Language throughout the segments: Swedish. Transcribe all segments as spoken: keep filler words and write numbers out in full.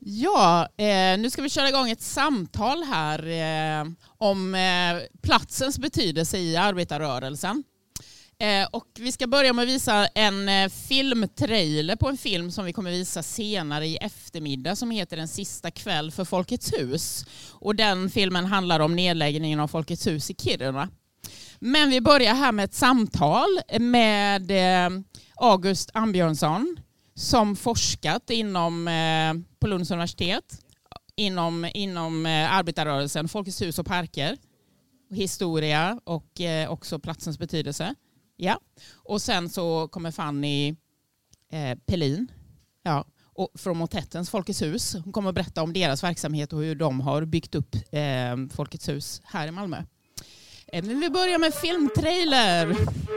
Ja, eh, nu ska vi köra igång ett samtal här eh, om eh, platsens betydelse i arbetarrörelsen. Eh, och vi ska börja med att visa en eh, filmtrailer på en film som vi kommer visa senare i eftermiddag som heter En sista kväll för Folkets hus. Och den filmen handlar om nedläggningen av Folkets hus i Kiruna. Men vi börjar här med ett samtal med eh, August Ambjörnsson som forskat inom, eh, på Lunds universitet inom, inom eh, arbetarrörelsen, Folkets hus och parker, historia och eh, också platsens betydelse. Ja. Och sen så kommer Fanny eh, Pelin ja, och från Motettens Folkets hus. Hon kommer att berätta om deras verksamhet och hur de har byggt upp eh, Folkets hus här i Malmö. Eh, men vi börjar med filmtrailer.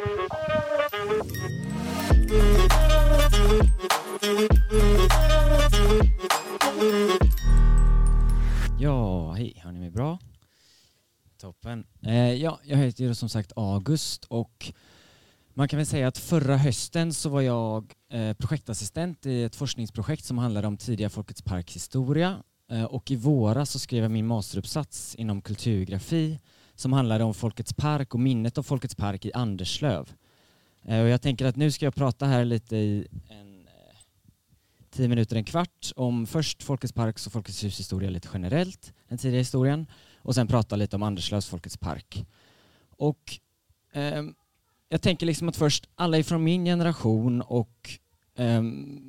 Ja, hej, har ni mig bra? Toppen. Eh, ja, jag heter ju som sagt August och man kan väl säga att förra hösten så var jag eh, projektassistent i ett forskningsprojekt som handlade om tidiga Folkets parks historia. Eh, och i våras så skrev jag min masteruppsats inom kulturgeografi som handlade om Folkets park och minnet av Folkets park i Anderslöv. Eh, och jag tänker att nu ska jag prata här lite i en eh, tio minuter, en kvart om först Folkets parks och Folkets hus historia lite generellt, den tidiga historien. Och sen prata lite om Anderslövs Folkets park. Och eh, jag tänker liksom att först alla ifrån min generation och eh,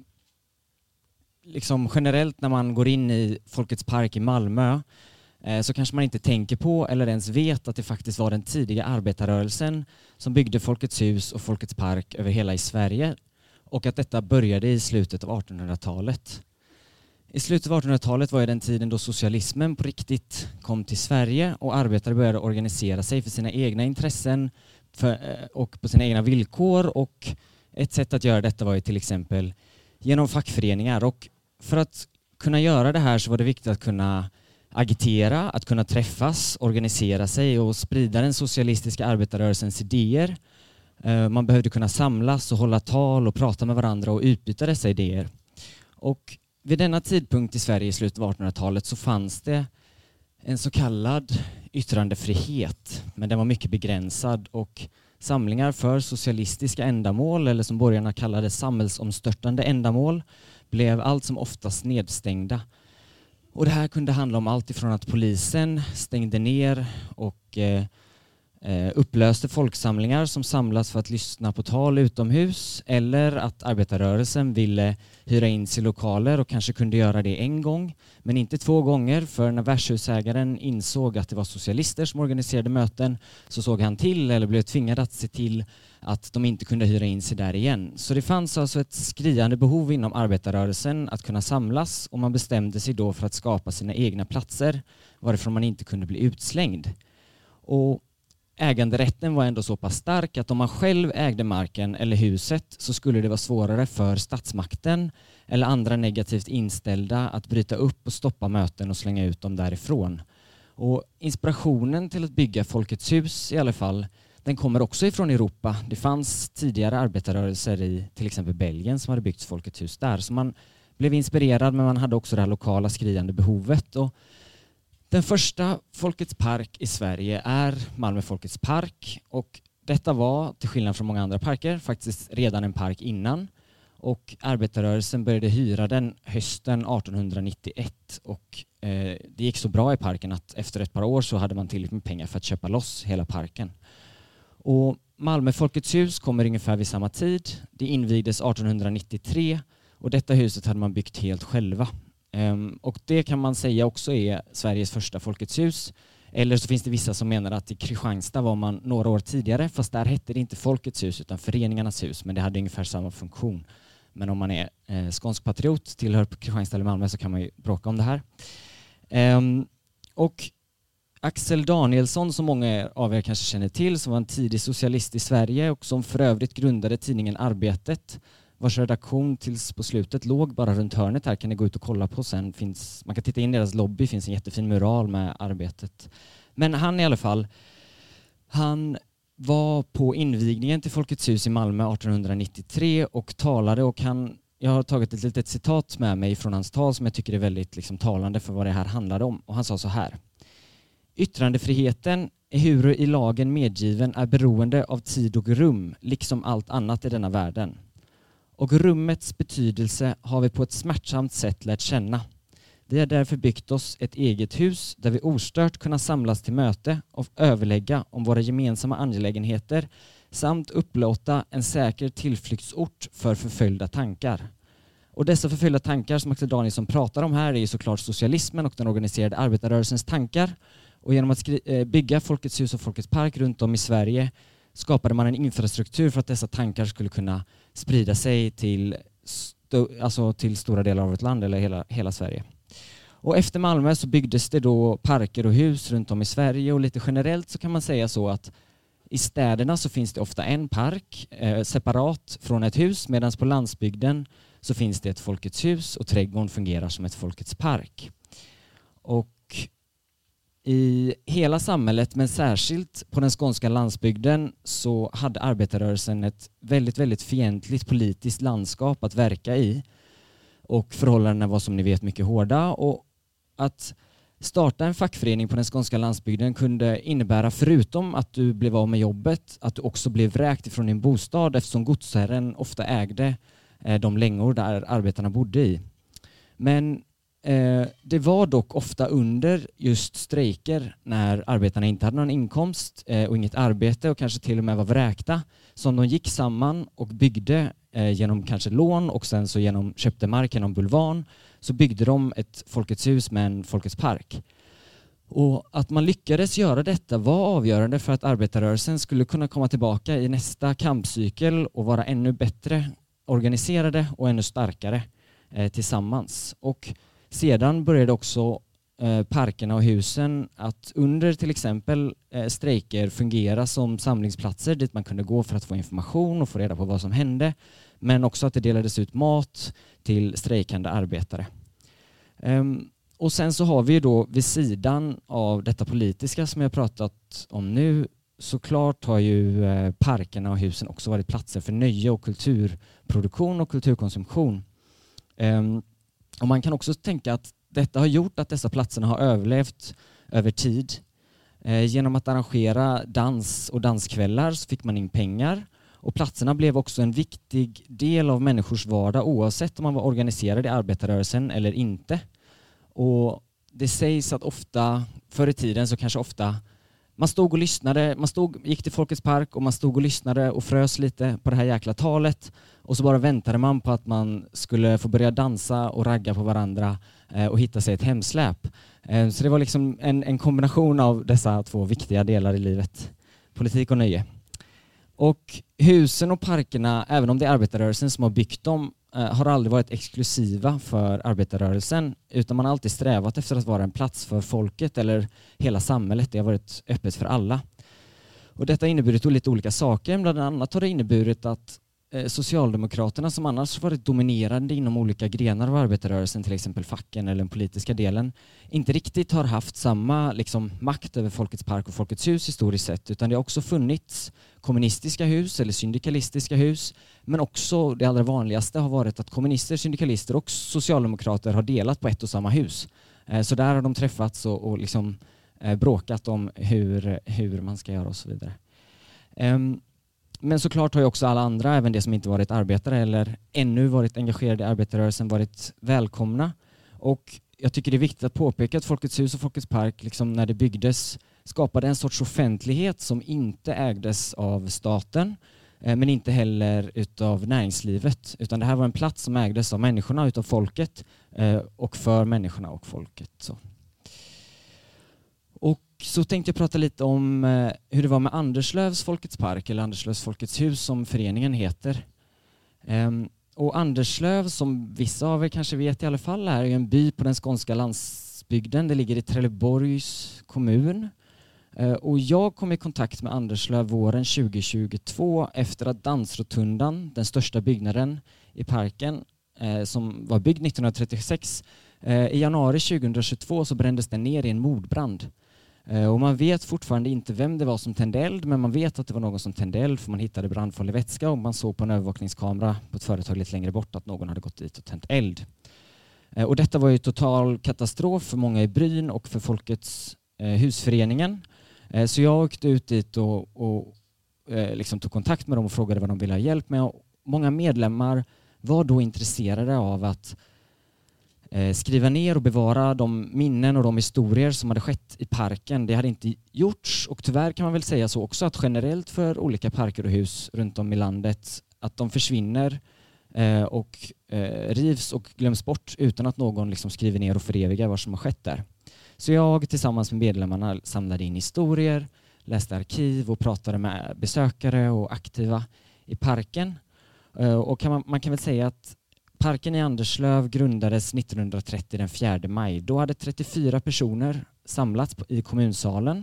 liksom generellt när man går in i Folkets park i Malmö eh, så kanske man inte tänker på eller ens vet att det faktiskt var den tidiga arbetarrörelsen som byggde Folkets hus och Folkets park över hela i Sverige och att detta började i slutet av artonhundratalet. I slutet av artonhundratalet var ju den tiden då socialismen på riktigt kom till Sverige och arbetare började organisera sig för sina egna intressen för, och på sina egna villkor. Och ett sätt att göra detta var ju till exempel genom fackföreningar. Och för att kunna göra det här så var det viktigt att kunna agitera, att kunna träffas, organisera sig och sprida den socialistiska arbetarrörelsens idéer. Man behövde kunna samlas och hålla tal och prata med varandra och utbyta dessa idéer. Och vid denna tidpunkt i Sverige i slutet av artonhundratalet så fanns det en så kallad yttrandefrihet, men den var mycket begränsad och samlingar för socialistiska ändamål, eller som borgarna kallade samhällsomstörtande ändamål, blev allt som oftast nedstängda. Och det här kunde handla om allt ifrån att polisen stängde ner och eh, upplöste folksamlingar som samlas för att lyssna på tal utomhus, eller att arbetarrörelsen ville hyra in sig lokaler och kanske kunde göra det en gång men inte två gånger, för när värdshusägaren insåg att det var socialister som organiserade möten så såg han till eller blev tvingad att se till att de inte kunde hyra in sig där igen. Så det fanns alltså ett skriande behov inom arbetarrörelsen att kunna samlas och man bestämde sig då för att skapa sina egna platser varifrån man inte kunde bli utslängd. Och äganderätten var ändå så pass stark att om man själv ägde marken eller huset så skulle det vara svårare för statsmakten eller andra negativt inställda att bryta upp och stoppa möten och slänga ut dem därifrån. Och inspirationen till att bygga Folkets hus i alla fall, den kommer också ifrån Europa. Det fanns tidigare arbetarrörelser i till exempel Belgien som hade byggt Folkets hus där. Så man blev inspirerad, men man hade också det här lokala skriande behovet. Och den första Folkets park i Sverige är Malmö Folkets park, och detta var, till skillnad från många andra parker, faktiskt redan en park innan. Och arbetarrörelsen började hyra den hösten artonhundranittioett och eh, det gick så bra i parken att efter ett par år så hade man tillräckligt med pengar för att köpa loss hela parken. Och Malmö Folkets hus kommer ungefär vid samma tid. Det invigdes artonhundranittiotre och detta huset hade man byggt helt själva. Um, och det kan man säga också är Sveriges första Folkets hus. Eller så finns det vissa som menar att i Kristianstad var man några år tidigare, fast där hette det inte Folkets hus utan Föreningarnas hus, men det hade ungefär samma funktion. Men om man är eh, skånsk patriot, tillhör Kristianstad eller Malmö, så kan man ju bråka om det här. Um, och Axel Danielsson, som många av er kanske känner till, som var en tidig socialist i Sverige och som för övrigt grundade tidningen Arbetet, vars redaktion tills på slutet låg bara runt hörnet här, kan ni gå ut och kolla på sen. Finns, man kan titta in i deras lobby, finns en jättefin mural med Arbetet. Men han i alla fall, han var på invigningen till Folkets hus i Malmö artonhundranittiotre och talade, och han jag har tagit ett litet citat med mig från hans tal som jag tycker är väldigt liksom, talande för vad det här handlade om. Och han sa så här: yttrandefriheten, ehuru i lagen medgiven, är beroende av tid och rum, liksom allt annat i denna världen. Och rummets betydelse har vi på ett smärtsamt sätt lärt känna. Vi har därför byggt oss ett eget hus där vi ostört kunna samlas till möte och överlägga om våra gemensamma angelägenheter samt upplåta en säker tillflyktsort för förföljda tankar. Och dessa förföljda tankar som Axel Danielsson pratar om här är ju såklart socialismen och den organiserade arbetarrörelsens tankar. Och genom att skri- bygga Folkets hus och Folkets park runt om i Sverige skapade man en infrastruktur för att dessa tankar skulle kunna sprida sig till, st- alltså till stora delar av vårt land eller hela, hela Sverige. Och efter Malmö så byggdes det då parker och hus runt om i Sverige, och lite generellt så kan man säga så att i städerna så finns det ofta en park eh, separat från ett hus, medan på landsbygden så finns det ett Folkets hus och trädgården fungerar som ett Folkets park. Och i hela samhället, men särskilt på den skånska landsbygden, så hade arbetarrörelsen ett väldigt, väldigt fientligt politiskt landskap att verka i. Och förhållandena var som ni vet mycket hårda, och att starta en fackförening på den skånska landsbygden kunde innebära, förutom att du blev av med jobbet, att du också blev vräkt ifrån din bostad, eftersom godsherren ofta ägde eh, de längor där arbetarna bodde i. Men eh, det var dock ofta under just strejker, när arbetarna inte hade någon inkomst eh, och inget arbete och kanske till och med var vräkta, som de gick samman och byggde eh, genom kanske lån och sen så genom köpte mark genom bulvan, så byggde de ett Folkets hus med en Folkets park. Och att man lyckades göra detta var avgörande för att arbetarrörelsen skulle kunna komma tillbaka i nästa kampcykel och vara ännu bättre organiserade och ännu starkare eh, tillsammans. Och sedan började också eh, parkerna och husen att under till exempel eh, strejker fungera som samlingsplatser dit man kunde gå för att få information och få reda på vad som hände, men också att det delades ut mat till strejkande arbetare. Um, och sen så har vi då vid sidan av detta politiska som jag pratat om nu, såklart har ju eh, parkerna och husen också varit platser för nöje och kulturproduktion och kulturkonsumtion. Um, och man kan också tänka att detta har gjort att dessa platserna har överlevt över tid. Eh, genom att arrangera dans och danskvällar så fick man in pengar. Och platserna blev också en viktig del av människors vardag oavsett om man var organiserad i arbetarrörelsen eller inte. Och det sägs att ofta, förr i tiden så kanske ofta, man stod och lyssnade, man stod, gick till Folkets park och man stod och lyssnade och frös lite på det här jäkla talet. Och så bara väntade man på att man skulle få börja dansa och ragga på varandra eh, och hitta sig ett hemsläp. Eh, så det var liksom en, en kombination av dessa två viktiga delar i livet. Politik och nöje. Och husen och parkerna, även om det är arbetarrörelsen som har byggt dem, eh, har aldrig varit exklusiva för arbetarrörelsen, utan man har alltid strävat efter att vara en plats för folket eller hela samhället. Det har varit öppet för alla. Och detta har inneburit lite olika saker. Bland annat har det inneburit att eh, Socialdemokraterna, som annars varit dominerande inom olika grenar av arbetarrörelsen, till exempel facken eller den politiska delen, inte riktigt har haft samma liksom, makt över Folkets park och Folkets hus historiskt sett, utan det har också funnits kommunistiska hus eller syndikalistiska hus, men också det allra vanligaste har varit att kommunister, syndikalister och socialdemokrater har delat på ett och samma hus. Eh, så där har de träffats och, och liksom, eh, bråkat om hur, hur man ska göra och så vidare. Um, Men såklart har ju också alla andra, även de som inte varit arbetare eller ännu varit engagerade i arbetarrörelsen, varit välkomna. Och jag tycker det är viktigt att påpeka att Folkets hus och Folkets park, liksom när det byggdes, skapade en sorts offentlighet som inte ägdes av staten, men inte heller utav näringslivet. Utan det här var en plats som ägdes av människorna, utav folket, och för människorna och folket. Så. Och så tänkte jag prata lite om eh, hur det var med Anderslövs Folkets park, eller Anderslövs Folkets hus som föreningen heter. Ehm, och Anderslöv, som vissa av er kanske vet i alla fall, är en by på den skånska landsbygden. Det ligger i Trelleborgs kommun. Ehm, och jag kom i kontakt med Anderslöv våren tjugo tjugotvå efter att Dansrotundan, den största byggnaden i parken, eh, som var byggd nittonhundratrettiosex, eh, i januari tjugohundratjugotvå så brändes den ner i en mordbrand. Och man vet fortfarande inte vem det var som tände eld, men man vet att det var någon som tände eld för man hittade brandfarlig vätska och man såg på en övervakningskamera på ett företag lite längre bort att någon hade gått dit och tänt eld. Och detta var ju total katastrof för många i Bryn och för Folkets eh, husföreningen. Eh, så jag åkte ut dit och, och eh, liksom tog kontakt med dem och frågade vad de ville ha hjälp med. Och många medlemmar var då intresserade av att eh, skriva ner och bevara de minnen och de historier som hade skett i parken. Det hade inte gjorts, och tyvärr kan man väl säga så också att generellt för olika parker och hus runt om i landet att de försvinner eh, och eh, rivs och glöms bort utan att någon liksom skriver ner och förevigar vad som har skett där. Så jag tillsammans med medlemmarna samlade in historier, läste arkiv och pratade med besökare och aktiva i parken. Och kan man, man kan väl säga att parken i Anderslöv grundades nittonhundratrettio den fjärde maj. Då hade trettiofyra personer samlats i kommunsalen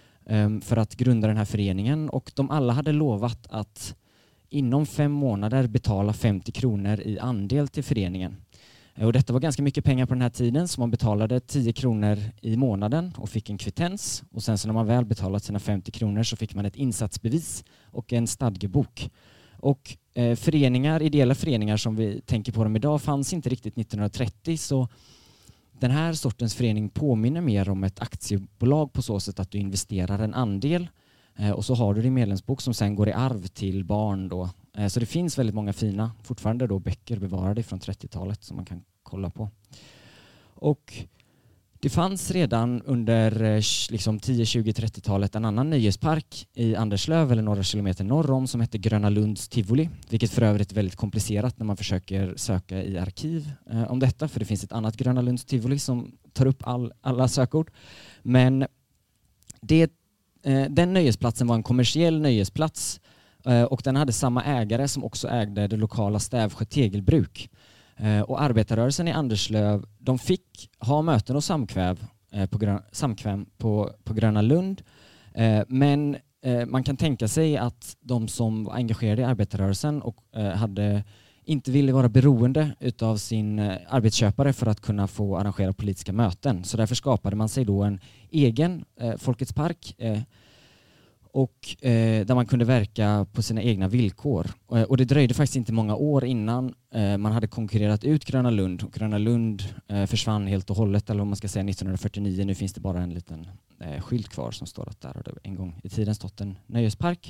för att grunda den här föreningen, och de alla hade lovat att inom fem månader betala femtio kronor i andel till föreningen. Och detta var ganska mycket pengar på den här tiden, så man betalade tio kronor i månaden och fick en kvittens. Och sen så när man väl betalat sina femtio kronor så fick man ett insatsbevis och en stadgebok. Och eh, föreningar, ideella föreningar som vi tänker på dem idag fanns inte riktigt nittonhundratrettio, så den här sortens förening påminner mer om ett aktiebolag på så sätt att du investerar en andel eh, och så har du din medlemsbok som sen går i arv till barn då. Eh, så det finns väldigt många fina, fortfarande då böcker bevarade från trettiotalet som man kan kolla på. Och det fanns redan under liksom tio, tjugo, trettiotalet en annan nöjespark i Anderslöv eller några kilometer norr om som hette Gröna Lunds tivoli, vilket för övrigt är väldigt komplicerat när man försöker söka i arkiv eh, om detta, för det finns ett annat Gröna Lunds tivoli som tar upp all, alla sökord. Men det, eh, den nöjesplatsen var en kommersiell nöjesplats eh, och den hade samma ägare som också ägde det lokala Stävsjö tegelbruk. Eh, och arbetarrörelsen i Anderslöv, de fick ha möten och samkväv eh, på, grön, samkväm på, på Gröna Lund. Eh, men eh, man kan tänka sig att de som var engagerade i arbetarrörelsen och eh, hade, inte ville vara beroende utav sin eh, arbetsköpare för att kunna få arrangera politiska möten. Så därför skapade man sig då en egen eh, Folkets park eh, och eh, där man kunde verka på sina egna villkor. Och, och det dröjde faktiskt inte många år innan eh, man hade konkurrerat ut Gröna Lund. Och Gröna Lund eh, försvann helt och hållet, eller om man ska säga nittonhundrafyrtionio. Nu finns det bara en liten eh, skylt kvar som står att där har det en gång i tiden stått en nöjespark.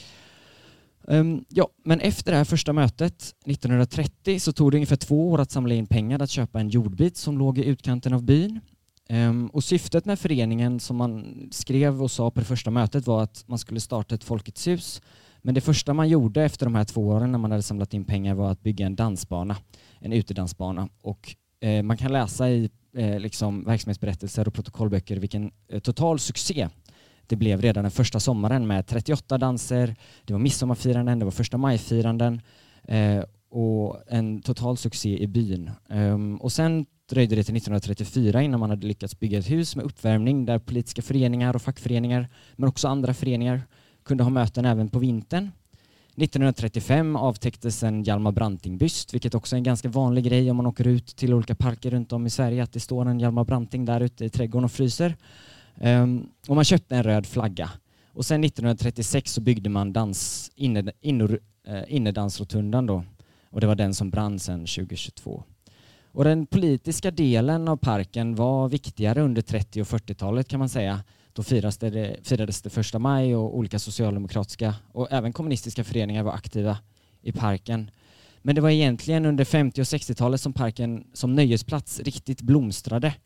Um, ja, men efter det här första mötet nittonhundratrettio så tog det ungefär två år att samla in pengar att köpa en jordbit som låg i utkanten av byn. Um, och syftet med föreningen som man skrev och sa på det första mötet var att man skulle starta ett Folkets hus. Men det första man gjorde efter de här två åren när man hade samlat in pengar var att bygga en dansbana, en utedansbana. Och eh, man kan läsa i eh, liksom verksamhetsberättelser och protokollböcker vilken eh, total succé det blev redan den första sommaren med trettioåtta danser, det var midsommarfiranden, det var första majfiranden eh, och en total succé i byn. Um, och sen dröjde det till nittonhundratrettiofyra innan man hade lyckats bygga ett hus med uppvärmning där politiska föreningar och fackföreningar men också andra föreningar kunde ha möten även på vintern. nittonhundratrettiofem avtäcktes en Hjalmar Branting-byst, vilket också är en ganska vanlig grej om man åker ut till olika parker runt om i Sverige, att det står en Hjalmar Branting där ute i trädgården och fryser. Um, och man köpte en röd flagga. Och sen nittonhundratrettiosex så byggde man dans, inne, inner, eh, innedansrotundan då. Och det var den som brann sedan tjugohundratjugotvå. Och den politiska delen av parken var viktigare under trettio- och fyrtiotalet kan man säga. Då firades det, firades det första maj och olika socialdemokratiska och även kommunistiska föreningar var aktiva i parken. Men det var egentligen under femtio- och sextiotalet som parken som nöjesplats riktigt blomstrade.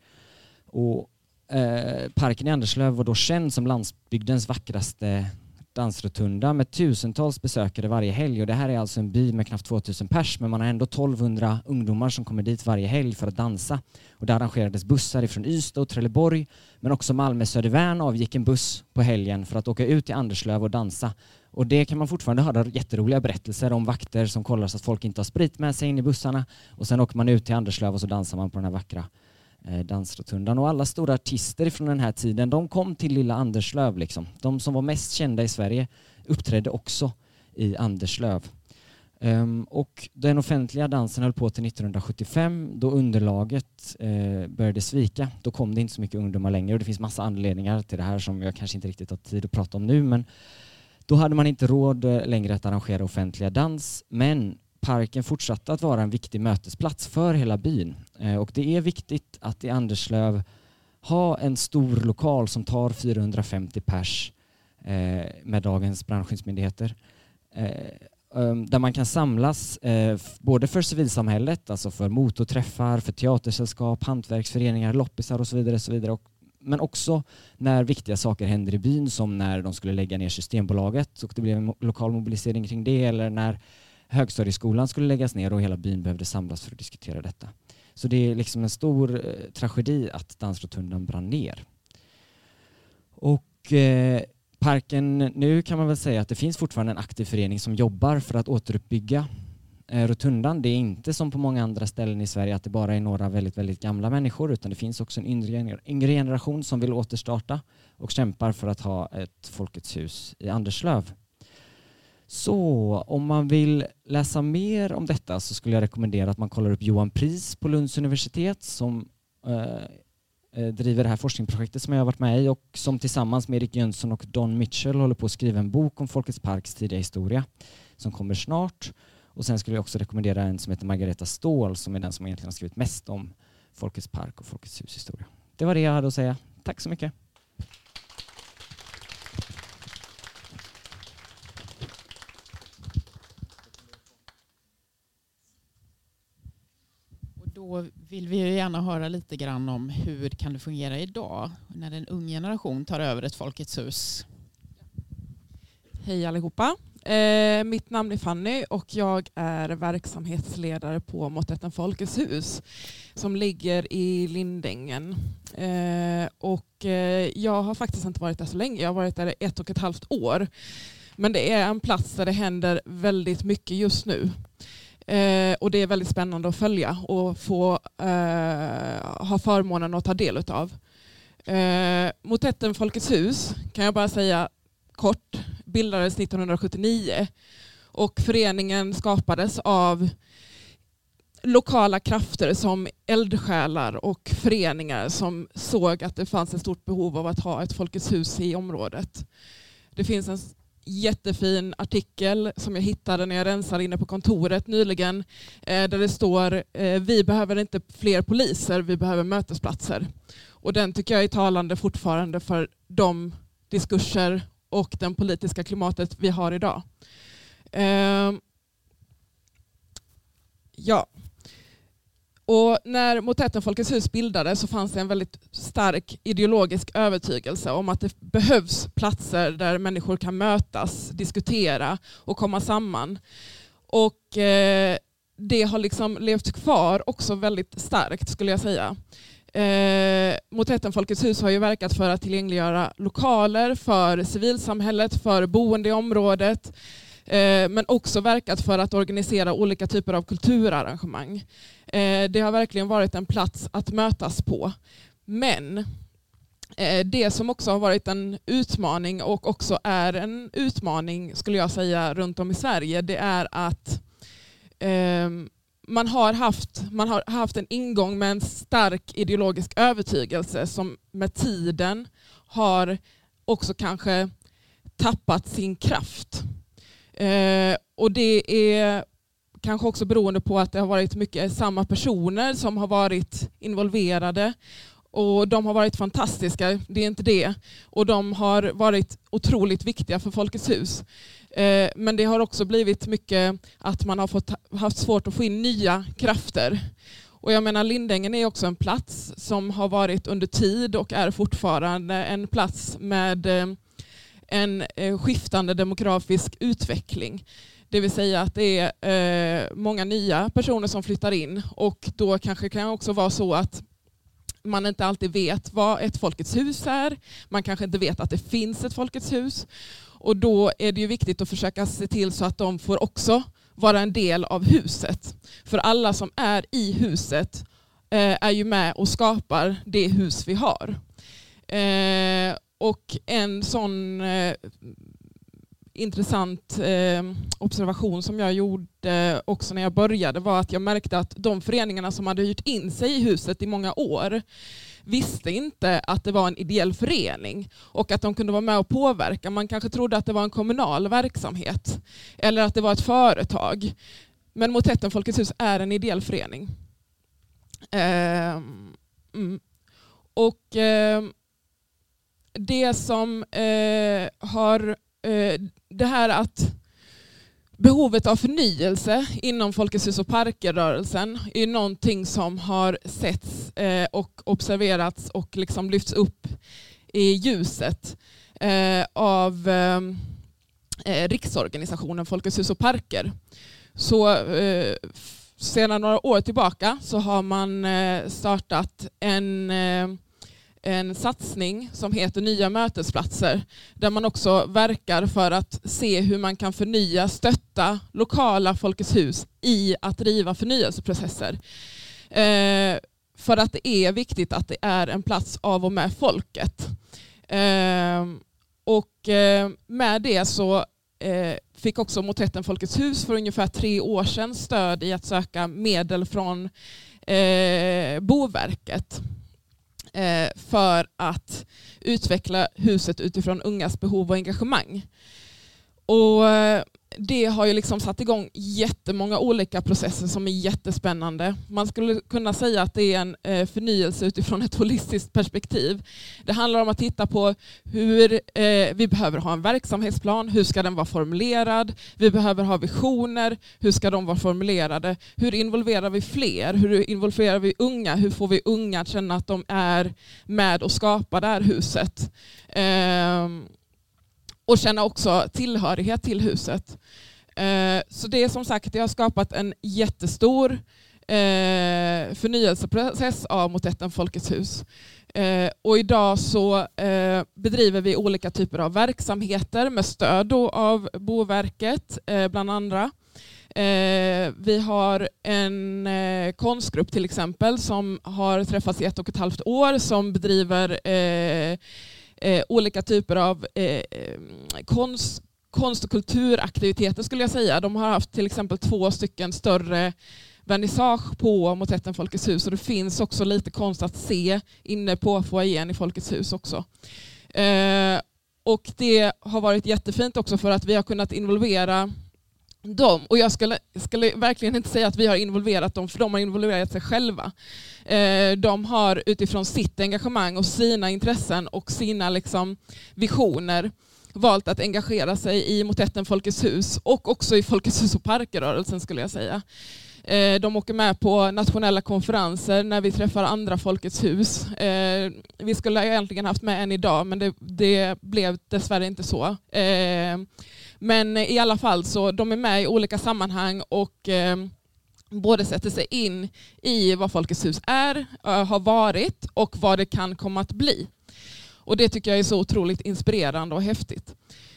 Och eh, parken i Anderslöv var då känd som landsbygdens vackraste dansrotunda med tusentals besökare varje helg. Och det här är alltså en by med knappt tvåtusen pers, men man har ändå tolvhundra ungdomar som kommer dit varje helg för att dansa. Och där arrangerades bussar ifrån Ystad och Trelleborg, men också Malmö Södervärn avgick en buss på helgen för att åka ut till Anderslöv och dansa. Och det kan man fortfarande höra jätteroliga berättelser om vakter som kollar så att folk inte har sprit med sig in i bussarna. Och sen åker man ut till Anderslöv och så dansar man på den här vackra eh, dansrotundan. Och alla stora artister från den här tiden, de kom till lilla Anderslöv liksom. De som var mest kända i Sverige uppträdde också i Anderslöv. Um, och den offentliga dansen höll på till nittonhundrasjuttiofem då underlaget uh, började svika. Då kom det inte så mycket ungdomar längre och det finns massa anledningar till det här som jag kanske inte riktigt har tid att prata om nu, men då hade man inte råd uh, längre att arrangera offentliga dans, men parken fortsatte att vara en viktig mötesplats för hela byn. Uh, och det är viktigt att i Anderslöv ha en stor lokal som tar fyrahundrafemtio pers uh, med dagens brandskyddsmyndigheter. Uh, där man kan samlas eh, både för civilsamhället, alltså för motorträffar, för teatersällskap, hantverksföreningar, loppisar och så vidare, så vidare. Och, men också när viktiga saker händer i byn, som när de skulle lägga ner Systembolaget och det blev en lokal mobilisering kring det, eller när högstadieskolan skulle läggas ner och hela byn behövde samlas för att diskutera detta. Så det är liksom en stor eh, tragedi att Dansrotundan brann ner. Och eh, parken, nu kan man väl säga att det finns fortfarande en aktiv förening som jobbar för att återuppbygga eh, rotundan. Det är inte som på många andra ställen i Sverige att det bara är några väldigt, väldigt gamla människor, utan det finns också en yngre, yngre generation som vill återstarta och kämpar för att ha ett Folkets hus i Anderslöv. Så om man vill läsa mer om detta så skulle jag rekommendera att man kollar upp Johan Pris på Lunds universitet som eh, driver det här forskningsprojektet som jag har varit med i och som tillsammans med Erik Jönsson och Don Mitchell håller på att skriva en bok om Folkets parks tidiga historia som kommer snart. Och sen skulle jag också rekommendera en som heter Margareta Ståhl som är den som egentligen har skrivit mest om Folkets park och Folkets hus historia. Det var det jag hade att säga. Tack så mycket. Då vill vi ju gärna höra lite grann om hur kan det fungera idag när en ung generation tar över ett Folkets hus. Hej allihopa. Eh, mitt namn är Fanny och jag är verksamhetsledare på Motetten Folkets hus som ligger i Lindängen. Eh, och eh, jag har faktiskt inte varit där så länge. Jag har varit där ett och ett halvt år. Men det är en plats där det händer väldigt mycket just nu. Eh, och det är väldigt spännande att följa och få eh, ha förmånen att ta del av. Eh, Motetten Folkets hus kan jag bara säga kort bildades nittonhundrasjuttionio och föreningen skapades av lokala krafter som eldsjälar och föreningar som såg att det fanns ett stort behov av att ha ett Folkets hus i området. Det finns en jättefin artikel som jag hittade när jag rensade inne på kontoret nyligen eh, där det står eh, vi behöver inte fler poliser, vi behöver mötesplatser. Och den tycker jag är talande fortfarande för de diskurser och den politiska klimatet vi har idag. Eh, ja. Och när Motetten Folkets hus bildades så fanns det en väldigt stark ideologisk övertygelse om att det behövs platser där människor kan mötas, diskutera och komma samman. Och eh, det har liksom levt kvar också väldigt starkt skulle jag säga. Eh, Motetten Folkets hus har ju verkat för att tillgängliggöra lokaler för civilsamhället, för boende i området. Men också verkat för att organisera olika typer av kulturarrangemang. Det har verkligen varit en plats att mötas på. Men det som också har varit en utmaning och också är en utmaning skulle jag säga runt om i Sverige, det är att man har haft, man har haft en ingång med en stark ideologisk övertygelse som med tiden har också kanske tappat sin kraft. Eh, och det är kanske också beroende på att det har varit mycket samma personer som har varit involverade och de har varit fantastiska, det är inte det. Och de har varit otroligt viktiga för Folkets hus. Eh, men det har också blivit mycket att man har fått, haft svårt att få in nya krafter. Och jag menar Lindängen är också en plats som har varit under tid och är fortfarande en plats med eh, en skiftande demografisk utveckling. Det vill säga att det är eh, många nya personer som flyttar in och då kanske kan det också vara så att man inte alltid vet vad ett Folkets hus är. Man kanske inte vet att det finns ett Folkets hus och då är det ju viktigt att försöka se till så att de får också vara en del av huset. För alla som är i huset eh, är ju med och skapar det hus vi har. Eh, Och en sån eh, intressant eh, observation som jag gjorde också när jag började var att jag märkte att de föreningarna som hade hyrt in sig i huset i många år visste inte att det var en ideell förening och att de kunde vara med och påverka. Man kanske trodde att det var en kommunal verksamhet eller att det var ett företag. Men Motetten Folkets hus är en ideell förening. Eh, mm. Och eh, det som eh, har eh, det här att behovet av förnyelse inom Folkets hus och parker-rörelsen är någonting som har setts eh, och observerats och liksom lyfts upp i ljuset eh, av eh, riksorganisationen Folkets hus och parker. Så eh, sedan några år tillbaka så har man eh, startat en eh, en satsning som heter Nya mötesplatser där man också verkar för att se hur man kan förnya, stötta lokala Folkets hus i att driva förnyelseprocesser. Eh, för att det är viktigt att det är en plats av och med folket. Eh, och eh, med det så eh, fick också Motetten Folkets hus för ungefär tre år sedan stöd i att söka medel från eh, Boverket för att utveckla huset utifrån ungas behov och engagemang. Och det har ju liksom satt igång jättemånga olika processer som är jättespännande. Man skulle kunna säga att det är en förnyelse utifrån ett holistiskt perspektiv. Det handlar om att titta på hur eh, vi behöver ha en verksamhetsplan, hur ska den vara formulerad? Vi behöver ha visioner, hur ska de vara formulerade? Hur involverar vi fler? Hur involverar vi unga? Hur får vi unga att känna att de är med och skapar det här huset? Eh, Och känna också tillhörighet till huset. Så det är som sagt, det har skapat en jättestor förnyelseprocess av Motetten Folkets hus. Och idag så bedriver vi olika typer av verksamheter med stöd av Boverket bland andra. Vi har en konstgrupp till exempel som har träffats i ett och ett halvt år som bedriver Eh, olika typer av eh, konst, konst- och kulturaktiviteter skulle jag säga. De har haft till exempel två stycken större vernissage på Motetten Folkets hus och det finns också lite konst att se inne på foajén i Folkets hus också. Eh, och det har varit jättefint också för att vi har kunnat involvera dem. Och jag skulle, skulle verkligen inte säga att vi har involverat dem, för de har involverat sig själva. Eh, de har utifrån sitt engagemang och sina intressen och sina liksom, visioner valt att engagera sig i Motetten Folkets hus och också i Folkets hus och parker-rörelsen skulle jag säga. Eh, de åker med på nationella konferenser när vi träffar andra Folkets hus. Eh, vi skulle egentligen haft med en idag, men det, det blev dessvärre inte så. Eh, Men i alla fall så de är med i olika sammanhang och eh, både sätter sig in i vad Folkets hus är, äh, har varit och vad det kan komma att bli. Och det tycker jag är så otroligt inspirerande och häftigt.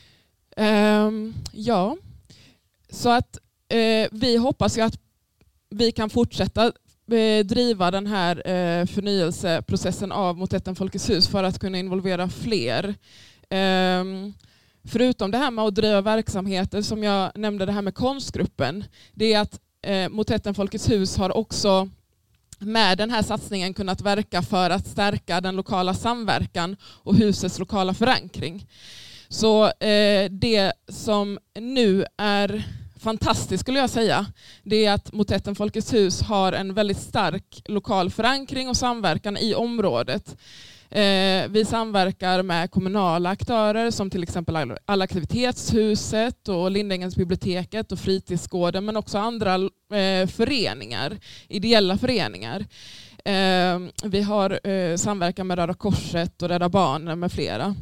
Eh, ja, så att eh, vi hoppas ju att vi kan fortsätta eh, driva den här eh, förnyelseprocessen av Motetten Folkets hus för att kunna involvera fler. Eh, Förutom det här med att driva verksamheter som jag nämnde, det här med konstgruppen, det är att eh, Motetten Folkets hus har också med den här satsningen kunnat verka för att stärka den lokala samverkan och husets lokala förankring. Så eh, det som nu är fantastiskt skulle jag säga, det är att Motetten Folkets hus har en väldigt stark lokal förankring och samverkan i området. Eh, vi samverkar med kommunala aktörer som till exempel Allaktivitetshuset och Lindängens biblioteket och fritidsgården, men också andra eh, föreningar, ideella föreningar. Eh, vi har eh, samverkan med Röda Korset och Rädda Barnen med flera.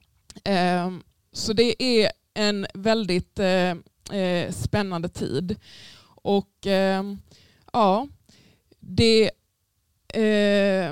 Eh, så det är en väldigt eh, eh, spännande tid. Och eh, ja, det eh,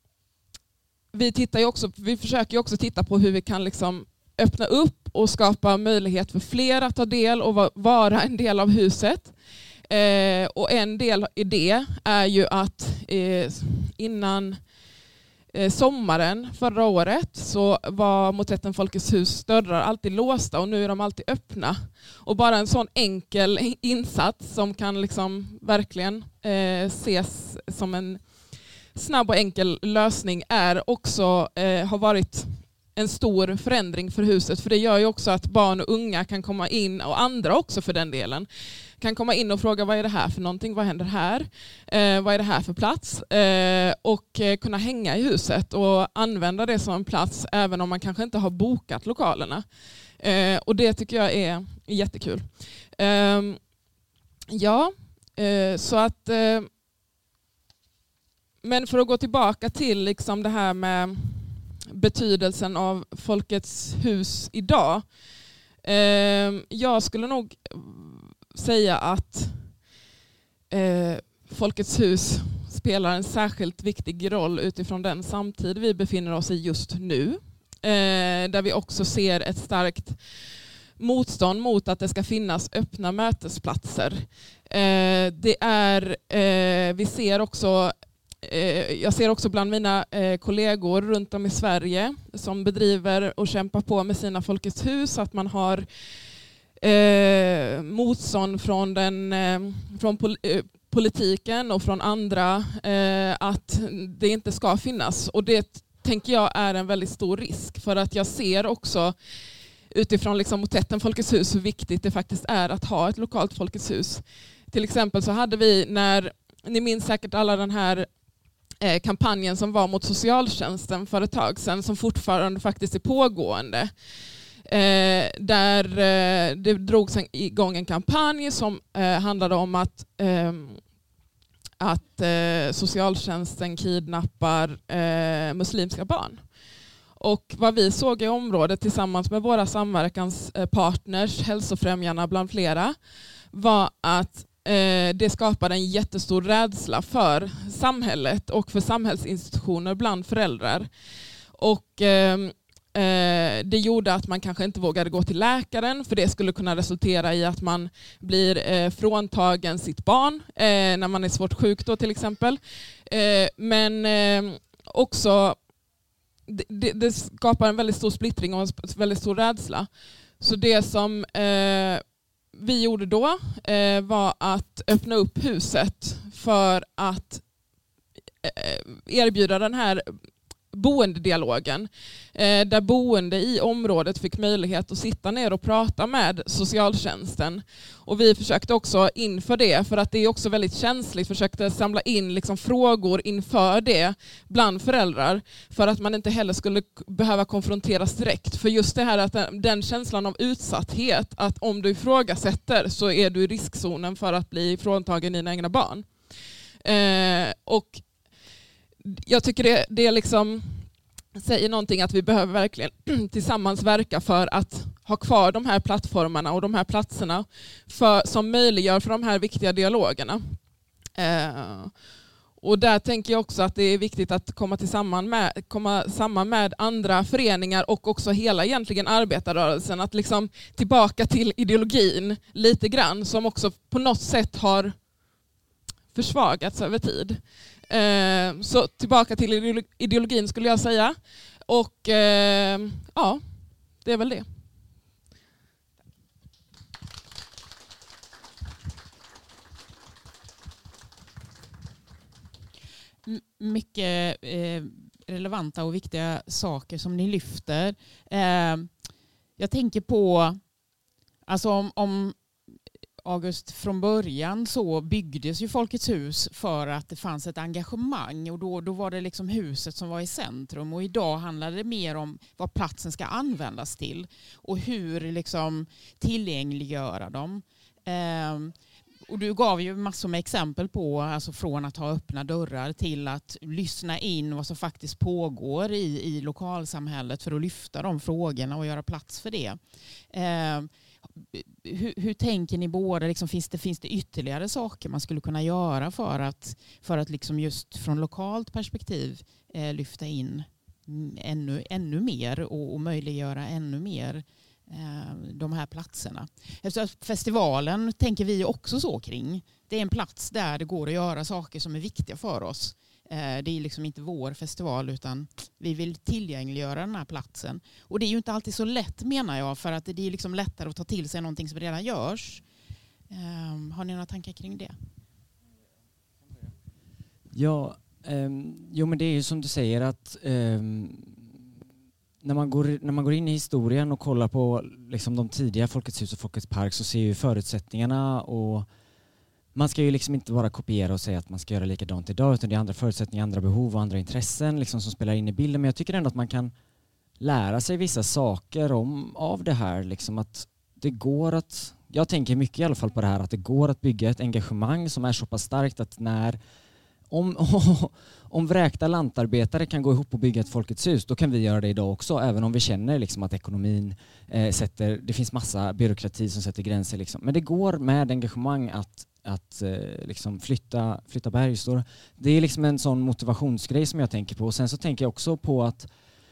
Vi, tittar ju också, vi försöker ju också titta på hur vi kan liksom öppna upp och skapa möjlighet för fler att ta del och vara en del av huset. Eh, och en del i det är ju att eh, innan eh, sommaren förra året så var Motetten Folkets hus dörrar alltid låsta och nu är de alltid öppna. Och bara en sån enkel insats som kan liksom verkligen eh, ses som en snabb och enkel lösning är också, eh, har varit en stor förändring för huset. För det gör ju också att barn och unga kan komma in, och andra också för den delen, kan komma in och fråga vad är det här för någonting, vad händer här, eh, vad är det här för plats, eh, och eh, kunna hänga i huset och använda det som en plats även om man kanske inte har bokat lokalerna. Eh, och det tycker jag är jättekul. Eh, ja, eh, så att eh, men för att gå tillbaka till liksom det här med betydelsen av Folkets hus idag. Eh, jag skulle nog säga att eh, Folkets hus spelar en särskilt viktig roll utifrån den samtid vi befinner oss i just nu. Eh, där vi också ser ett starkt motstånd mot att det ska finnas öppna mötesplatser. Eh, det är, eh, vi ser också Jag ser också bland mina kollegor runt om i Sverige som bedriver och kämpar på med sina Folkets hus att man har eh, motstånd från, den, eh, från pol- politiken och från andra eh, att det inte ska finnas. Och det tänker jag är en väldigt stor risk, för att jag ser också utifrån liksom Motetten Folkets hus hur viktigt det faktiskt är att ha ett lokalt Folkets hus. Till exempel så hade vi, när ni minns säkert alla den här kampanjen som var mot socialtjänsten för ett tag sedan, som fortfarande faktiskt är pågående. Eh, där eh, det drogs igång en kampanj som eh, handlade om att, eh, att eh, socialtjänsten kidnappar eh, muslimska barn. Och vad vi såg i området tillsammans med våra samverkanspartners, Hälsofrämjarna bland flera, var att det skapade en jättestor rädsla för samhället och för samhällsinstitutioner bland föräldrar. Och eh, det gjorde att man kanske inte vågade gå till läkaren, för det skulle kunna resultera i att man blir eh, fråntagen sitt barn eh, när man är svårt sjuk då till exempel. Eh, men eh, också det, det skapar en väldigt stor splittring och en väldigt stor rädsla. Så det som eh, vi gjorde då eh, var att öppna upp huset för att eh, erbjuda den här boendedialogen eh, där boende i området fick möjlighet att sitta ner och prata med socialtjänsten. Och vi försökte också inför det, för att det är också väldigt känsligt, försökte samla in liksom frågor inför det bland föräldrar, för att man inte heller skulle behöva konfronteras direkt. För just det här att den, den känslan av utsatthet, att om du ifrågasätter så är du i riskzonen för att bli fråntagen dina egna barn. Eh, och jag tycker det, det liksom säger någonting att vi behöver verkligen tillsammans verka för att ha kvar de här plattformarna och de här platserna för, som möjliggör för de här viktiga dialogerna. Eh, och där tänker jag också att det är viktigt att komma, tillsammans med, komma samman med andra föreningar och också hela egentligen arbetarrörelsen. Att liksom tillbaka till ideologin lite grann, som också på något sätt har försvagats över tid. Eh, så tillbaka till ideologin skulle jag säga. Och eh, ja, det är väl det. Mycket eh, relevanta och viktiga saker som ni lyfter. Eh, jag tänker på, alltså om, om August, från början så byggdes ju Folkets hus för att det fanns ett engagemang, och då, då var det liksom huset som var i centrum, och idag handlar det mer om vad platsen ska användas till och hur liksom tillgängliggöra dem. Eh, och du gav ju massor med exempel på, alltså från att ha öppna dörrar till att lyssna in vad som faktiskt pågår i, i lokalsamhället för att lyfta de frågorna och göra plats för det. Eh, Hur, hur tänker ni båda? Liksom, finns, det, finns det ytterligare saker man skulle kunna göra för att, för att liksom just från lokalt perspektiv eh, lyfta in ännu, ännu mer och, och möjliggöra ännu mer eh, de här platserna? Eftersom festivalen tänker vi också så kring. Det är en plats där det går att göra saker som är viktiga för oss. Det är liksom inte vår festival utan vi vill tillgängliggöra den här platsen. Och det är ju inte alltid så lätt menar jag för att det är liksom lättare att ta till sig någonting som redan görs. Har ni några tankar kring det? Ja, um, jo men det är ju som du säger att um, när, man går, när man går in i historien och kollar på liksom de tidiga Folkets hus och Folkets park så ser ju förutsättningarna och man ska ju liksom inte bara kopiera och säga att man ska göra likadant idag utan det är andra förutsättningar, andra behov och andra intressen liksom som spelar in i bilden. Men jag tycker ändå att man kan lära sig vissa saker om, av det här. Liksom att det går att, jag tänker mycket i alla fall på det här, att det går att bygga ett engagemang som är så pass starkt att när Om, om vräkta lantarbetare kan gå ihop och bygga ett Folkets hus, då kan vi göra det idag också, även om vi känner liksom att ekonomin eh, sätter, det finns massa byråkrati som sätter gränser. Liksom. Men det går med engagemang att, att eh, liksom flytta, flytta berg. Så det är liksom en sån motivationsgrej som jag tänker på. Och sen så tänker jag också på att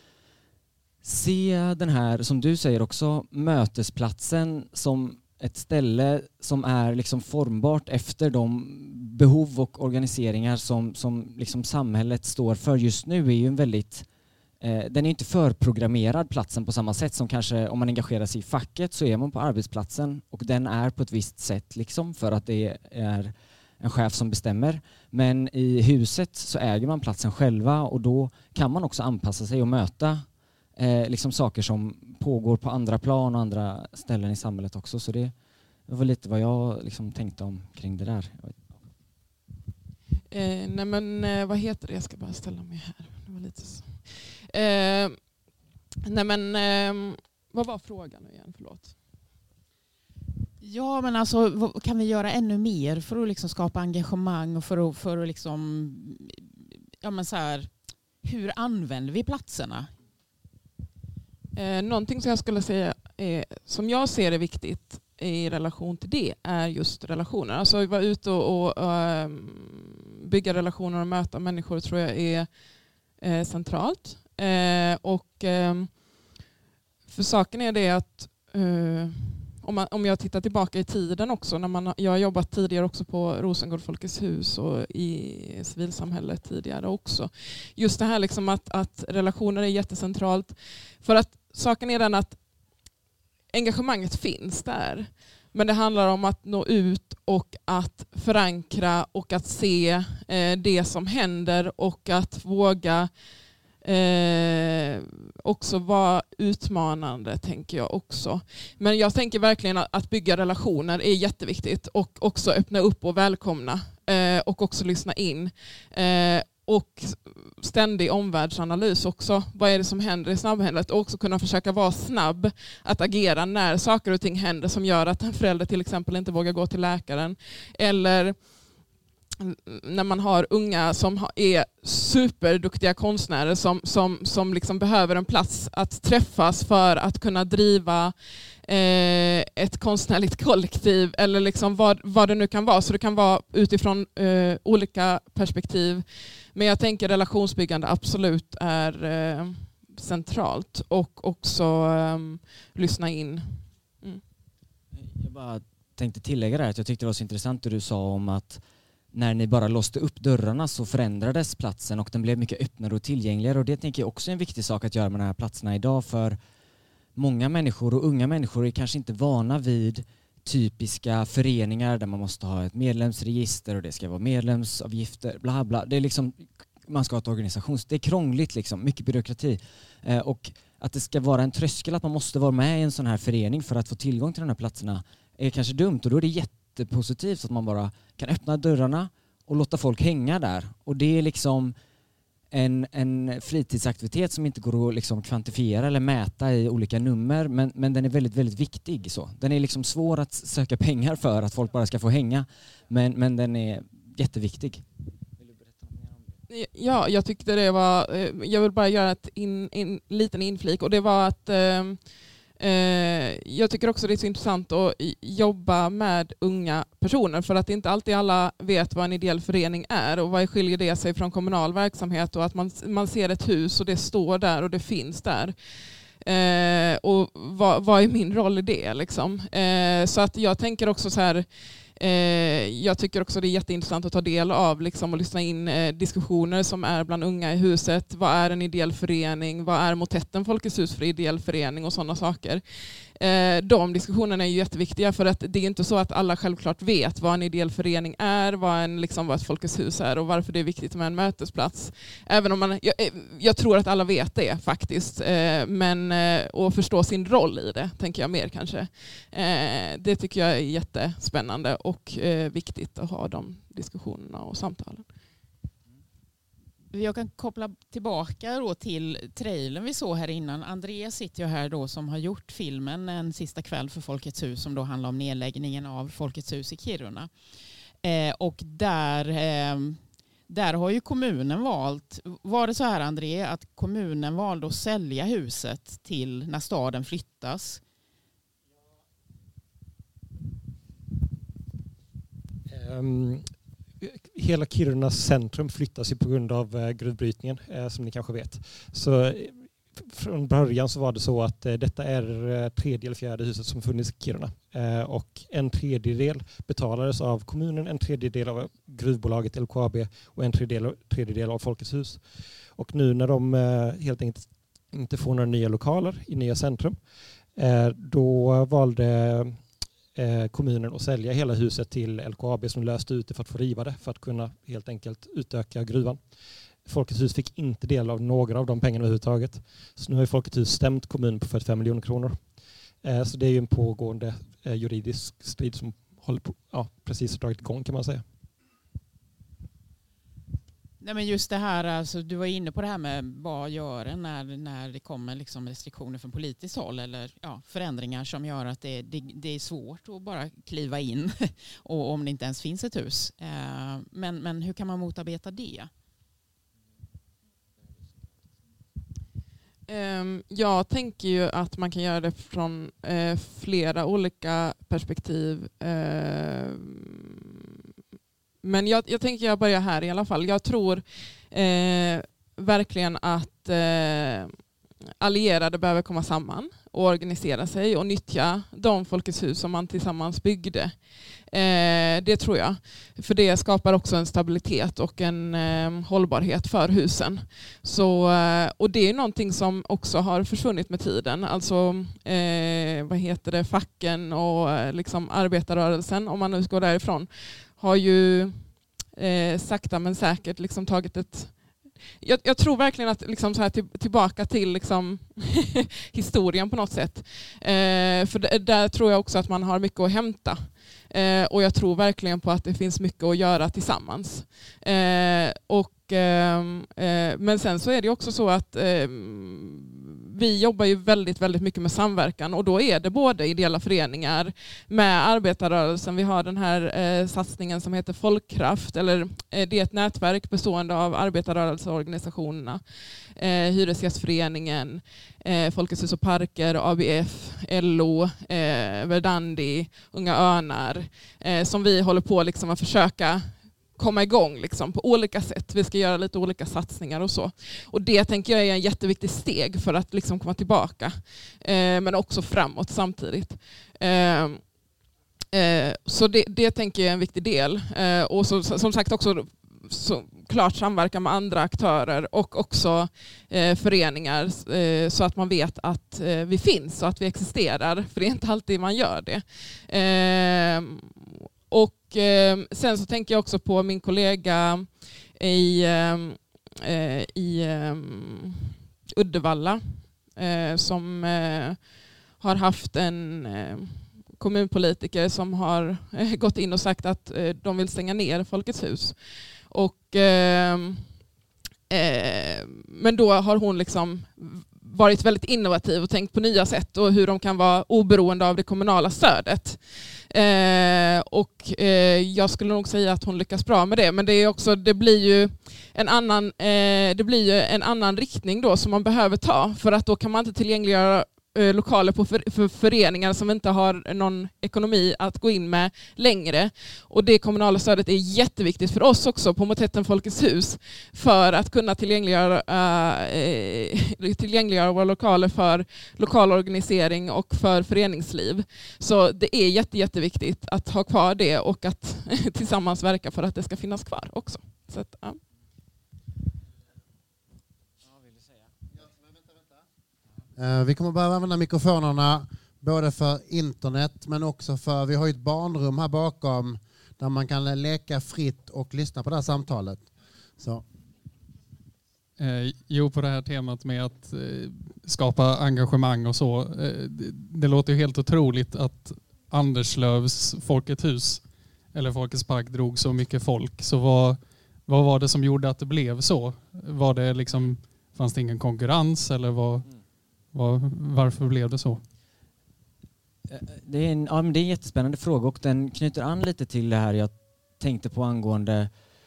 se den här, som du säger också, mötesplatsen som ett ställe som är liksom formbart efter de behov och organiseringar som, som liksom samhället står för just nu är ju en väldigt, eh, den är inte förprogrammerad platsen på samma sätt som kanske om man engagerar sig i facket så är man på arbetsplatsen och den är på ett visst sätt liksom för att det är en chef som bestämmer. Men i huset så äger man platsen själva och då kan man också anpassa sig och möta Eh, liksom saker som pågår på andra plan och andra ställen i samhället också. Så det var lite vad jag liksom tänkte om kring det där. Eh, nej men eh, vad heter det? Jag ska bara ställa mig här. Det var lite så. Eh, nej men eh, vad var frågan nu igen? Förlåt. Ja men alltså kan vi göra ännu mer för att liksom skapa engagemang och för att, för att liksom ja men så här, hur använder vi platserna? Eh, någonting som jag skulle säga är, som jag ser är viktigt i relation till det är just relationer. Alltså vara ute och, och, och bygga relationer och möta människor tror jag är eh, centralt. Eh, och eh, för saken är det att eh, om, man, om jag tittar tillbaka i tiden också, när man, jag har jobbat tidigare också på Rosengård Folkets hus och i civilsamhället tidigare också. Just det här liksom att, att relationer är jättecentralt. För att saken är den att engagemanget finns där. Men det handlar om att nå ut och att förankra och att se eh, det som händer och att våga eh, också vara utmanande, tänker jag också. Men jag tänker verkligen att, att bygga relationer är jätteviktigt och också öppna upp och välkomna eh, och också lyssna in. Eh, och ständig omvärldsanalys också. Vad är det som händer i snabbhändet? Och också kunna försöka vara snabb att agera när saker och ting händer som gör att en förälder till exempel inte vågar gå till läkaren. Eller när man har unga som är superduktiga konstnärer som, som, som liksom behöver en plats att träffas för att kunna driva eh, ett konstnärligt kollektiv eller liksom vad, vad det nu kan vara. Så det kan vara utifrån eh, olika perspektiv. Men jag tänker relationsbyggande absolut är eh, centralt och också eh, lyssna in. Mm. Jag bara tänkte tillägga det här att jag tyckte det var så intressant det du sa om att när ni bara låste upp dörrarna så förändrades platsen och den blev mycket öppnare och tillgängligare och det tänker jag också är en viktig sak att göra med de här platserna idag för många människor och unga människor är kanske inte vana vid typiska föreningar där man måste ha ett medlemsregister och det ska vara medlemsavgifter, bla bla. Det är liksom, man ska ha ett organisations... Det är krångligt liksom, mycket byråkrati. Eh, och att det ska vara en tröskel att man måste vara med i en sån här förening för att få tillgång till de här platserna är kanske dumt och då är det jättepositivt att man bara kan öppna dörrarna och låta folk hänga där. Och det är liksom en, en fritidsaktivitet som inte går att liksom kvantifiera eller mäta i olika nummer men, men den är väldigt, väldigt viktig. Så. Den är liksom svår att söka pengar för att folk bara ska få hänga men, men den är jätteviktig. Vill du berätta något mer om det? Ja, jag tyckte det var, jag vill bara göra ett in, in, liten inflik och det var att eh, eh, jag tycker också det är så intressant att jobba med unga personer för att inte alltid alla vet vad en ideell förening är och vad skiljer det sig från kommunal verksamhet och att man, man ser ett hus och det står där och det finns där. Eh, och vad, vad är min roll i det liksom? Eh, så att jag tänker också så här Jag tycker också det är jätteintressant att ta del av liksom, och lyssna in diskussioner som är bland unga i huset. Vad är en ideell förening? Vad är Motetten Folkets hus för ideell förening och sådana saker? De diskussionerna är ju jätteviktiga för att det är inte så att alla självklart vet vad en ideell förening är, vad, en, liksom, vad ett Folkets hus är och varför det är viktigt med en mötesplats. Även om man, jag, jag tror att alla vet det faktiskt, men att förstå sin roll i det tänker jag mer kanske. Det tycker jag är jättespännande och viktigt att ha de diskussionerna och samtalen. Jag kan koppla tillbaka då till trailern vi såg här innan. Andreas sitter ju här då som har gjort filmen En sista kväll för Folkets hus som då handlar om nedläggningen av Folkets hus i Kiruna. Eh, och där, eh, där har ju kommunen valt, var det så här André, att kommunen valde att sälja huset till när staden flyttas? Um. Hela Kirunas centrum flyttas ju på grund av eh, gruvbrytningen, eh, som ni kanske vet. Så eh, från början så var det så att eh, detta är eh, tredje eller fjärde huset som funnits i Kiruna. Eh, och en tredjedel betalades av kommunen, en tredjedel av gruvbolaget L K A B och en tredjedel, tredjedel av Folkets hus. Och nu när de eh, helt enkelt inte får några nya lokaler i nya centrum, eh, då valde kommunen att sälja hela huset till L K A B som löste ut det för att få riva det för att kunna helt enkelt utöka gruvan. Folkets hus fick inte del av några av de pengarna överhuvudtaget. Så nu har Folkets hus stämt kommunen på fyrtiofem miljoner kronor. Så det är ju en pågående juridisk strid som håller på, ja, precis dragit igång kan man säga. Nej, men just det här, alltså, du var inne på det här med vad gör det när, när det kommer liksom restriktioner från politiskt håll eller ja, förändringar som gör att det, det, det är svårt att bara kliva in och om det inte ens finns ett hus. Eh, men, men hur kan man motarbeta det? Um, jag tänker ju att man kan göra det från uh, flera olika perspektiv. Uh, Men jag, jag tänker jag börjar här i alla fall. Jag tror eh, verkligen att eh, allierade behöver komma samman och organisera sig och nyttja de Folkets hus som man tillsammans byggde. Eh, det tror jag. För det skapar också en stabilitet och en eh, hållbarhet för husen. Så, eh, och det är någonting som också har försvunnit med tiden. Alltså eh, vad heter det, facken och eh, liksom arbetarrörelsen, om man nu ska gå därifrån, har ju eh, sakta men säkert liksom tagit ett... Jag, jag tror verkligen att liksom så här till, tillbaka till liksom historien på något sätt. Eh, för d- där tror jag också att man har mycket att hämta. Eh, och jag tror verkligen på att det finns mycket att göra tillsammans. Eh, och, eh, eh, men sen så är det också så att eh, vi jobbar ju väldigt, väldigt mycket med samverkan och då är det både ideella föreningar med arbetarrörelsen. Vi har den här eh, satsningen som heter Folkkraft, eller eh, det är ett nätverk bestående av arbetarrörelseorganisationerna, eh, Hyresgästföreningen, eh, Folkets hus och parker, A B F, L O, eh, Verdandi, Unga Örnar, eh, som vi håller på liksom att försöka komma igång liksom, på olika sätt. Vi ska göra lite olika satsningar och så. Och det tänker jag är en jätteviktig steg för att liksom komma tillbaka. Eh, men också framåt samtidigt. Eh, eh, så det, det tänker jag är en viktig del. Eh, och så, som sagt också så klart samverka med andra aktörer och också eh, föreningar eh, så att man vet att eh, vi finns och att vi existerar. För det är inte alltid man gör det. Eh, Och eh, sen så tänker jag också på min kollega i, eh, i eh, Uddevalla eh, som eh, har haft en eh, kommunpolitiker som har eh, gått in och sagt att eh, de vill stänga ner Folkets hus. Och, eh, eh, men då har hon liksom varit väldigt innovativ och tänkt på nya sätt och hur de kan vara oberoende av det kommunala stödet. Eh, och eh, jag skulle nog säga att hon lyckas bra med det, men det är också, det blir ju en annan, eh, det blir ju en annan riktning då som man behöver ta, för att då kan man inte tillgängliggöra eh, lokaler på för, för föreningar som inte har någon ekonomi att gå in med längre. Och det kommunala stödet är jätteviktigt för oss också på Motetten Folkets hus för att kunna tillgängliggöra, eh, tillgängliggöra våra lokaler för lokal organisering och för föreningsliv. Så det är jätte, jätteviktigt att ha kvar det och att tillsammans verka för att det ska finnas kvar också. Så att, ja. Vi kommer behöva använda mikrofonerna både för internet men också för, vi har ett barnrum här bakom där man kan leka fritt och lyssna på det här samtalet. Så. Eh, jo, på det här temat med att eh, skapa engagemang och så. Eh, det, det låter ju helt otroligt att Anderslövs Folkets hus eller Folkets park drog så mycket folk. Så vad, vad var det som gjorde att det blev så? Var det liksom, fanns det ingen konkurrens eller vad, vad, varför blev det så? Det är, en, ja, men det är en jättespännande fråga och den knyter an lite till det här jag tänkte på angående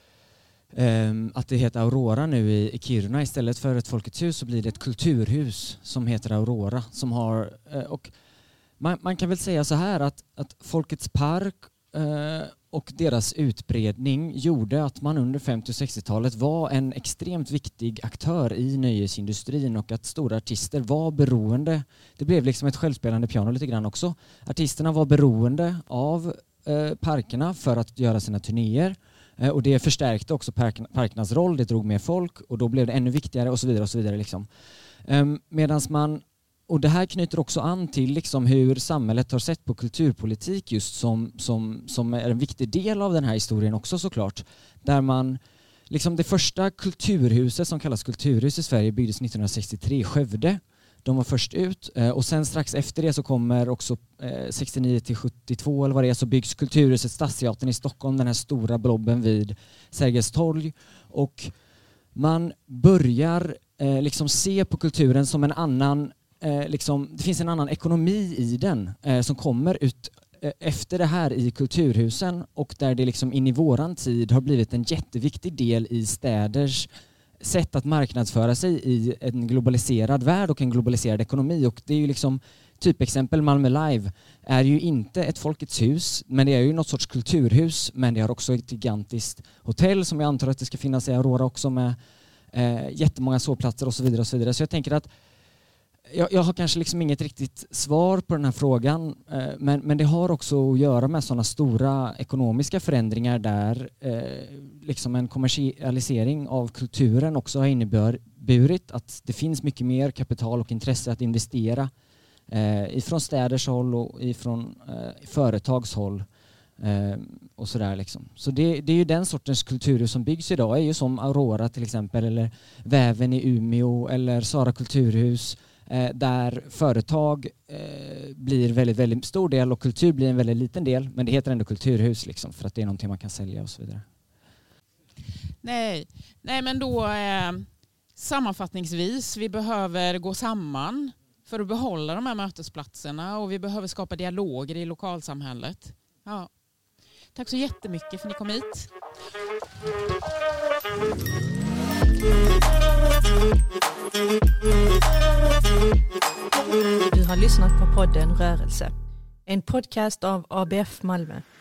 um, att det heter Aurora nu i, i Kiruna. Istället för ett Folkets hus så blir det ett kulturhus som heter Aurora. Som har, uh, och man, man kan väl säga så här att, att Folkets park uh, och deras utbredning gjorde att man under femtio- och sextiotalet var en extremt viktig aktör i nöjesindustrin och att stora artister var beroende. Det blev liksom ett självspelande piano lite grann också. Artisterna var beroende av eh, parkerna för att göra sina turnéer eh, och det förstärkte också park- parkernas roll. Det drog mer folk och då blev det ännu viktigare och så vidare och så vidare liksom. Um, medans man Och det här knyter också an till liksom hur samhället har sett på kulturpolitik just som, som, som är en viktig del av den här historien också såklart. Där man, liksom det första kulturhuset som kallas kulturhus i Sverige byggdes nittonhundrasextiotre i Skövde. De var först ut och sen strax efter det så kommer också sextionio till sjuttiotvå eller vad det är så byggs kulturhuset Stadsteatern i Stockholm, den här stora blobben vid Sergels torg. Och man börjar eh, liksom se på kulturen som en annan Eh, liksom, det finns en annan ekonomi i den eh, som kommer ut eh, efter det här i kulturhusen och där det liksom in i våran tid har blivit en jätteviktig del i städers sätt att marknadsföra sig i en globaliserad värld och en globaliserad ekonomi. Och det är ju liksom typexempel Malmö Live är ju inte ett Folkets hus men det är ju något sorts kulturhus men det har också ett gigantiskt hotell som jag antar att det ska finnas i Aurora också med eh, jättemånga sovplatser och så vidare och så vidare. Så jag tänker att Jag, jag har kanske liksom inget riktigt svar på den här frågan eh, men, men det har också att göra med sådana stora ekonomiska förändringar där eh, liksom en kommersialisering av kulturen också har inneburit att det finns mycket mer kapital och intresse att investera eh, ifrån städers håll och ifrån eh, företags håll eh, och sådär liksom. Så det, det är ju den sortens kulturhus som byggs idag är ju som Aurora till exempel eller Väven i Umeå eller Sara kulturhus där företag eh, blir väldigt, väldigt stor del och kultur blir en väldigt liten del men det heter ändå kulturhus liksom, för att det är någonting man kan sälja och så vidare. Nej, Nej men då eh, sammanfattningsvis vi behöver gå samman för att behålla de här mötesplatserna och vi behöver skapa dialoger i lokalsamhället. Ja. Tack så jättemycket för att ni kom hit. Du har lyssnat på podden Rörelse, en podcast av A B F Malmö.